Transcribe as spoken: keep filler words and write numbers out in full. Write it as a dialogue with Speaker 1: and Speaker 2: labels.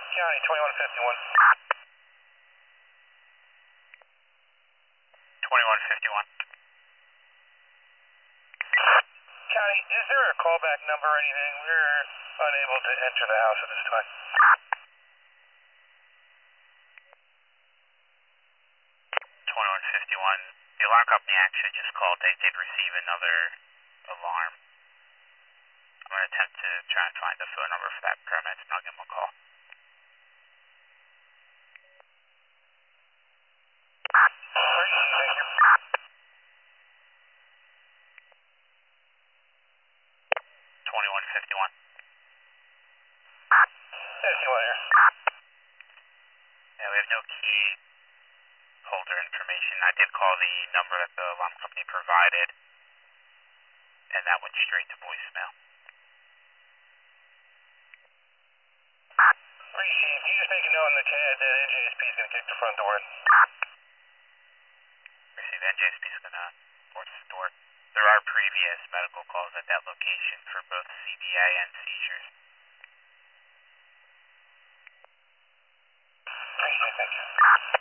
Speaker 1: County, twenty-one fifty-one.
Speaker 2: twenty-one fifty-one.
Speaker 1: County, is there a callback number or anything? We're unable to enter the house at this time.
Speaker 2: twenty-one fifty-one. The alarm company actually just called. They did receive another alarm. I'm going to attempt to try and find the phone number for that paramedic and I'll give them a call.
Speaker 1: Thank you.
Speaker 2: twenty-one fifty-one.
Speaker 1: fifty-one here.
Speaker 2: Yeah, we have no key holder information. I did call the number that the alarm company provided, and that went straight to voicemail.
Speaker 1: Appreciate it. Can you just make a note in the C A D that N J S P is going to kick the front door in?
Speaker 2: Receive N J S P is going to force the door. There are previous medical calls at that location for both C B A and seizures.
Speaker 1: Appreciate it. Thank you.